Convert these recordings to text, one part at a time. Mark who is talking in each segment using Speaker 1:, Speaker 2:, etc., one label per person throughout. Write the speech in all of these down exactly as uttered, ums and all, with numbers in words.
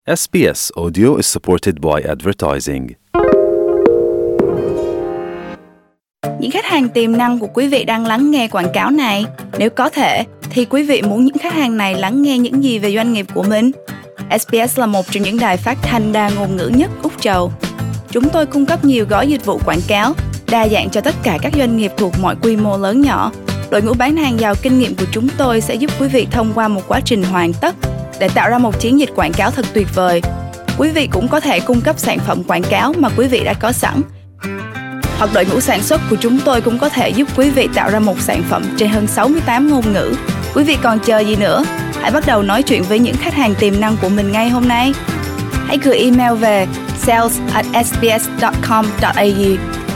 Speaker 1: ét bê ét Audio is supported by advertising.
Speaker 2: Những khách hàng tiềm năng của quý vị đang lắng nghe quảng cáo này. Nếu có thể, thì quý vị muốn những khách hàng này lắng nghe những gì về doanh nghiệp của mình? ét bê ét là một trong những đài phát thanh đa ngôn ngữ nhất Úc Châu. Chúng tôi cung cấp nhiều gói dịch vụ quảng cáo, đa dạng cho tất cả các doanh nghiệp thuộc mọi quy mô lớn nhỏ. Đội ngũ bán hàng giàu kinh nghiệm của chúng tôi sẽ giúp quý vị thông qua một quá trình hoàn tất để tạo ra một chiến dịch quảng cáo thật tuyệt vời. Quý vị cũng có thể cung cấp sản phẩm quảng cáo mà quý vị đã có sẵn. Hoặc đội ngũ sản xuất của chúng tôi cũng có thể giúp quý vị tạo ra một sản phẩm trên hơn sáu mươi tám ngôn ngữ. Quý vị còn chờ gì nữa? Hãy bắt đầu nói chuyện với những khách hàng tiềm năng của mình ngay hôm nay. Hãy gửi email về sales at s b s dot com dot a u.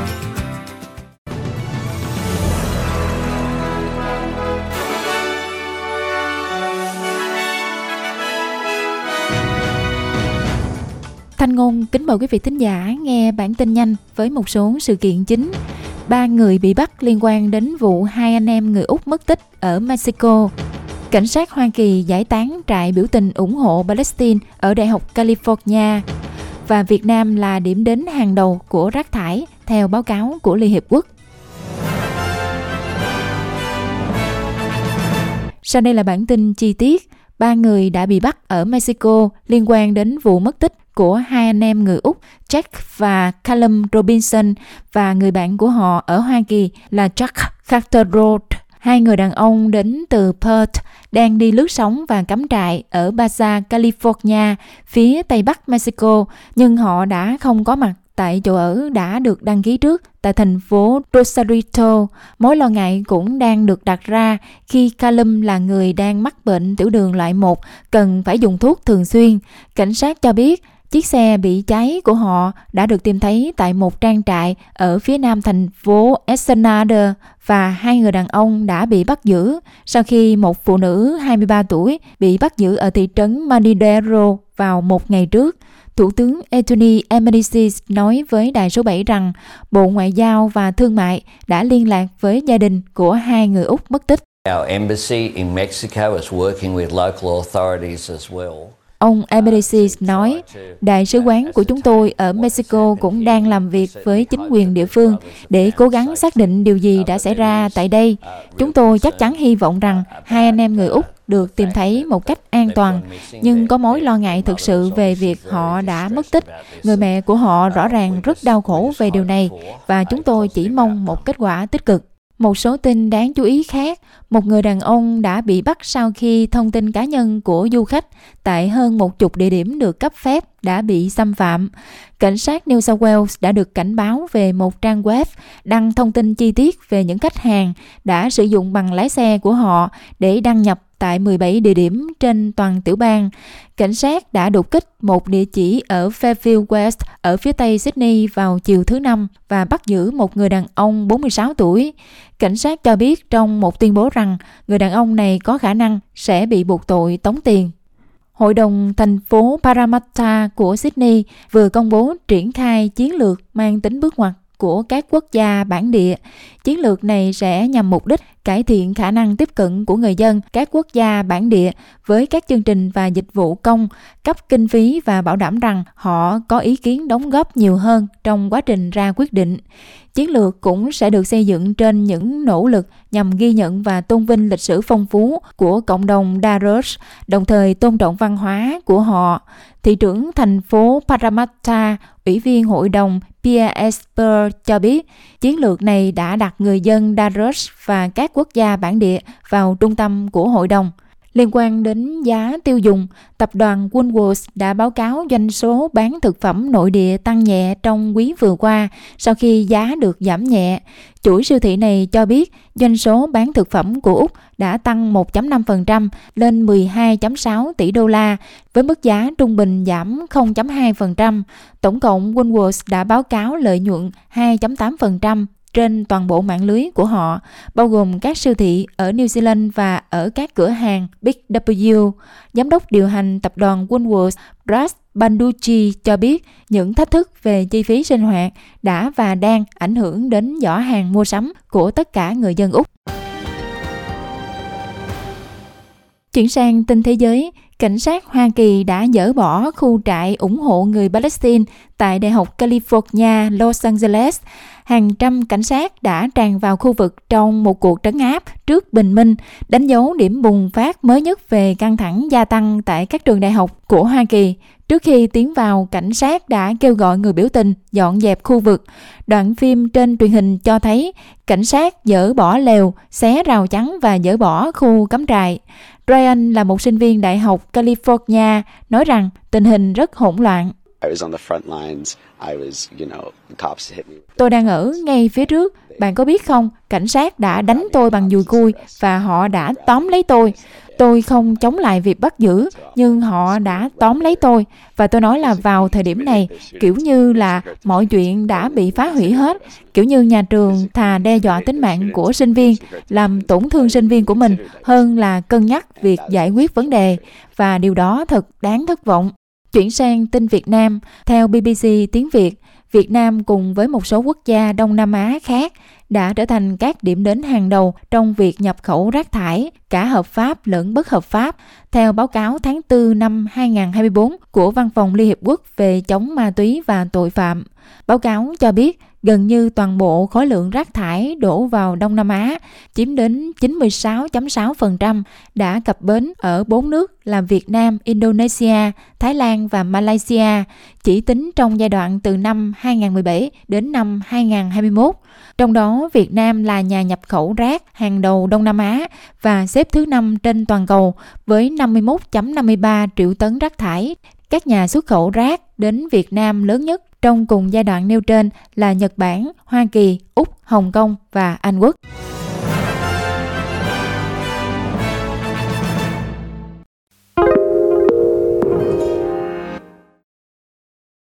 Speaker 3: Thanh Ngôn kính mời quý vị thính giả nghe bản tin nhanh với một số sự kiện chính. Ba người bị bắt liên quan đến vụ hai anh em người Úc mất tích ở Mexico. Cảnh sát Hoa Kỳ giải tán trại biểu tình ủng hộ Palestine ở Đại học California. Và Việt Nam là điểm đến hàng đầu của rác thải theo báo cáo của Liên Hiệp Quốc. Sau đây là bản tin chi tiết. Ba người đã bị bắt ở Mexico liên quan đến vụ mất tích của hai anh em người Úc Jack và Callum Robinson và người bạn của họ ở Hoa Kỳ là Jack Catterall. Hai người đàn ông đến từ Perth đang đi lướt sóng và cắm trại ở Baja California, phía tây bắc Mexico, nhưng họ đã không có mặt tại chỗ ở đã được đăng ký trước tại thành phố Rosarito. Mối lo ngại cũng đang được đặt ra khi Callum là người đang mắc bệnh tiểu đường loại một, cần phải dùng thuốc thường xuyên. Cảnh sát cho biết chiếc xe bị cháy của họ đã được tìm thấy tại một trang trại ở phía nam thành phố Ensenada và hai người đàn ông đã bị bắt giữ sau khi một phụ nữ hai mươi ba tuổi bị bắt giữ ở thị trấn Madero vào một ngày trước. Thủ tướng Anthony Albanese nói với Đài số bảy rằng Bộ Ngoại giao và Thương mại đã liên lạc với gia đình của hai người Úc mất tích.
Speaker 4: Our embassy in Mexico is working with local authorities as well.
Speaker 3: Ông Albanese nói, Đại sứ quán của chúng tôi ở Mexico cũng đang làm việc với chính quyền địa phương để cố gắng xác định điều gì đã xảy ra tại đây. Chúng tôi chắc chắn hy vọng rằng hai anh em người Úc được tìm thấy một cách an toàn, nhưng có mối lo ngại thực sự về việc họ đã mất tích. Người mẹ của họ rõ ràng rất đau khổ về điều này và chúng tôi chỉ mong một kết quả tích cực. Một số tin đáng chú ý khác, một người đàn ông đã bị bắt sau khi thông tin cá nhân của du khách tại hơn một chục địa điểm được cấp phép đã bị xâm phạm. Cảnh sát New South Wales đã được cảnh báo về một trang web đăng thông tin chi tiết về những khách hàng đã sử dụng bằng lái xe của họ để đăng nhập tại mười bảy địa điểm trên toàn tiểu bang. Cảnh sát đã đột kích một địa chỉ ở Fairfield West ở phía tây Sydney vào chiều thứ Năm và bắt giữ một người đàn ông bốn mươi sáu tuổi. Cảnh sát cho biết trong một tuyên bố rằng người đàn ông này có khả năng sẽ bị buộc tội tống tiền. Hội đồng thành phố Parramatta của Sydney vừa công bố triển khai chiến lược mang tính bước ngoặt của các quốc gia bản địa. Chiến lược này sẽ nhằm mục đích cải thiện khả năng tiếp cận của người dân các quốc gia bản địa với các chương trình và dịch vụ công, cấp kinh phí và bảo đảm rằng họ có ý kiến đóng góp nhiều hơn trong quá trình ra quyết định. Chiến lược cũng sẽ được xây dựng trên những nỗ lực nhằm ghi nhận và tôn vinh lịch sử phong phú của cộng đồng Darus, đồng thời tôn trọng văn hóa của họ. Thị trưởng thành phố Parramatta, Ủy viên Hội đồng Pierre Esper cho biết, chiến lược này đã đặt người dân Darus và các quốc gia bản địa vào trung tâm của hội đồng. Liên quan đến giá tiêu dùng, tập đoàn Woolworths đã báo cáo doanh số bán thực phẩm nội địa tăng nhẹ trong quý vừa qua sau khi giá được giảm nhẹ. Chuỗi siêu thị này cho biết doanh số bán thực phẩm của Úc đã tăng một phẩy năm phần trăm lên mười hai phẩy sáu tỷ đô la, với mức giá trung bình giảm không phẩy hai phần trăm. Tổng cộng Woolworths đã báo cáo lợi nhuận hai phẩy tám phần trăm trên toàn bộ mạng lưới của họ, bao gồm các siêu thị ở New Zealand và ở các cửa hàng Big W. Giám đốc điều hành tập đoàn Woolworths Brad Banducci cho biết những thách thức về chi phí sinh hoạt đã và đang ảnh hưởng đến giỏ hàng mua sắm của tất cả người dân Úc. Chuyển sang tin thế giới, cảnh sát Hoa Kỳ đã dỡ bỏ khu trại ủng hộ người Palestine tại Đại học California, Los Angeles. Hàng trăm cảnh sát đã tràn vào khu vực trong một cuộc trấn áp trước bình minh, đánh dấu điểm bùng phát mới nhất về căng thẳng gia tăng tại các trường đại học của Hoa Kỳ. Trước khi tiến vào, cảnh sát đã kêu gọi người biểu tình dọn dẹp khu vực. Đoạn phim trên truyền hình cho thấy cảnh sát dỡ bỏ lều, xé rào chắn và dỡ bỏ khu cắm trại. Ryan là một sinh viên Đại học California, nói rằng tình hình rất hỗn loạn. Tôi đang ở ngay phía trước. Bạn có biết không, cảnh sát đã đánh tôi bằng dùi cui và họ đã tóm lấy tôi. Tôi không chống lại việc bắt giữ, nhưng họ đã tóm lấy tôi. Và tôi nói là vào thời điểm này, kiểu như là mọi chuyện đã bị phá hủy hết. Kiểu như nhà trường thà đe dọa tính mạng của sinh viên, làm tổn thương sinh viên của mình, hơn là cân nhắc việc giải quyết vấn đề. Và điều đó thật đáng thất vọng. Chuyển sang tin Việt Nam, theo bê bê xê tiếng Việt, Việt Nam cùng với một số quốc gia Đông Nam Á khác đã trở thành các điểm đến hàng đầu trong việc nhập khẩu rác thải, cả hợp pháp lẫn bất hợp pháp, theo báo cáo tháng tư năm hai không hai tư của Văn phòng Liên Hiệp Quốc về chống ma túy và tội phạm. Báo cáo cho biết gần như toàn bộ khối lượng rác thải đổ vào Đông Nam Á, chiếm đến chín mươi sáu phẩy sáu phần trăm, đã cập bến ở bốn nước là Việt Nam, Indonesia, Thái Lan và Malaysia, chỉ tính trong giai đoạn từ năm hai không một bảy đến năm hai không hai mốt. Trong đó, Việt Nam là nhà nhập khẩu rác hàng đầu Đông Nam Á và xếp thứ năm trên toàn cầu với năm mươi mốt phẩy năm mươi ba triệu tấn rác thải. Các nhà xuất khẩu rác đến Việt Nam lớn nhất trong cùng giai đoạn nêu trên là Nhật Bản, Hoa Kỳ, Úc, Hồng Kông và Anh Quốc.